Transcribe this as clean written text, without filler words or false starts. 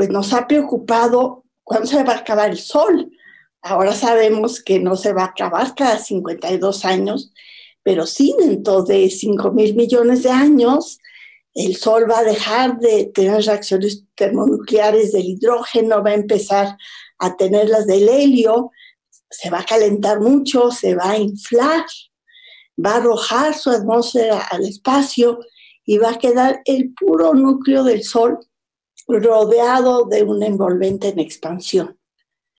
pues nos ha preocupado cuándo se va a acabar el Sol. Ahora sabemos que no se va a acabar cada 52 años, pero sí dentro de 5.000 millones de años el Sol va a dejar de tener reacciones termonucleares del hidrógeno, va a empezar a tener las del helio, se va a calentar mucho, se va a inflar, va a arrojar su atmósfera al espacio y va a quedar el puro núcleo del Sol rodeado de una envolvente en expansión.